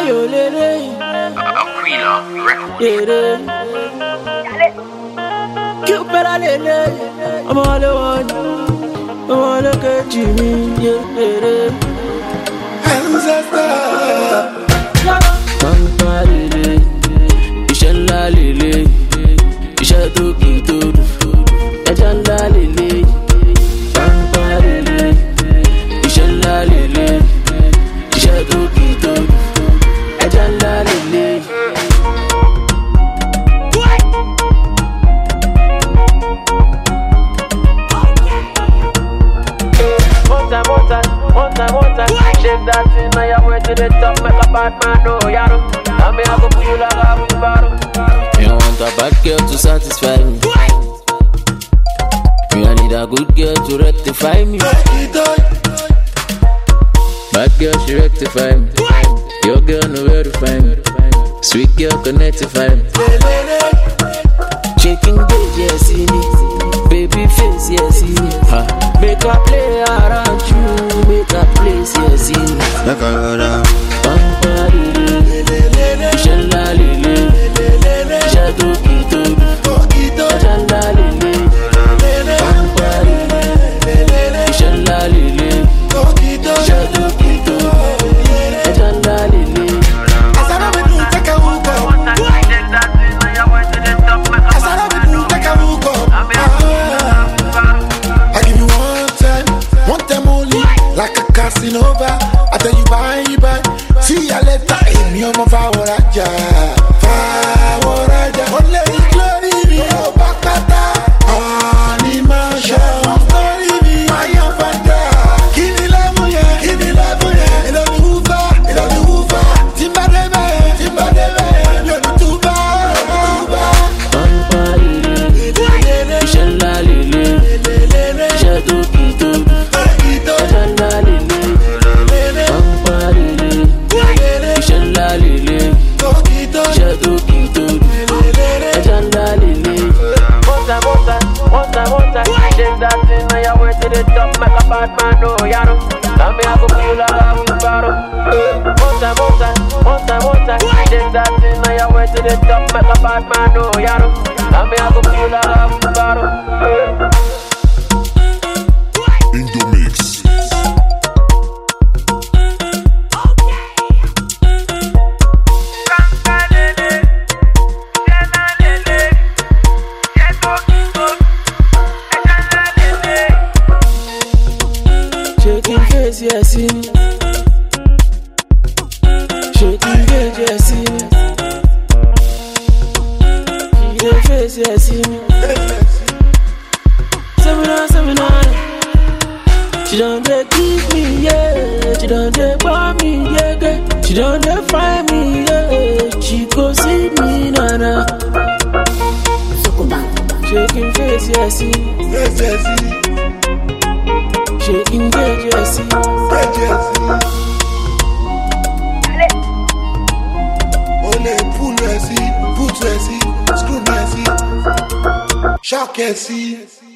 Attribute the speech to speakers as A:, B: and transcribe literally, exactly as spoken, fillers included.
A: yo lele.
B: Aquila Records.
A: Lele. Cupera lele. I'm all alone. I'm all look Jimmy. Lele.
C: Ancestor.
A: Pampa lele. Ishala lele. Isha toki todo. Ejanda lele. Pampa lele. Ishala lele. Isha toki todo. Ejanda lele. One time, one time, one time, one time. Shake that thing, now you're way to the top. Make a bad man know, you know. I may have to put you like a wheelbarrow. You want a bad girl to satisfy me. Me, I need a good girl to rectify me. Bad girl, she rectify me. Your girl know where to find me. Sweet girl, connectify me. Shaking baby, yeah, see me. Baby face, yeah, see me. Ha. Make a play around you. Make a place, yeah, see me.
C: Make a roll down.
A: Pampa lele. Ishala lele. Isha toki todo. Ejanda lele. Pampa lele. Ishala lele. Isha toki todo. Ejanda lele.
C: Take a hook up. I give you one time, one time only, like a Casanova. I tell you bye bye. See ya later. In your mafawaraja, fawaraja. Only glory be your bakata. Animation, glory be my fanda. Give me love, yeah, give me love, yeah. It on the hoover, it on the hoover. Timba debe, timba debe. You're the tuba, tuba.
A: Pampa lele. Ishala lele. Isha toki todo. Ejanda lele. Pampa lele. Ishala lele. Isha toki todo. Ejanda lele. One time, one time, one time, one time. Shake that thing, now you're way to the top. Make a bad man know, you know. I may have to put you like a wheelbarrow. One time, one time, one time, one time. Shake that thing, now you're way to the top. Make a bad man know, you know. I may have to put you like a wheelbarrow.
C: In the mix.
A: Shaking face, yeah, see me. Shaking face, yeah, see me. Shaking face, yeah, see me. Seminar, seminar. She don't dey give me, yeah. She don't dey buy me, yeah, yeah. She don't dey find me, yeah. She go see me, nana. Shaking face, yeah, see me.
C: Yes, yes, yes.
A: Shaking face, yeah, see me.
C: Only pull merci, put merci, screw merci, shock merci.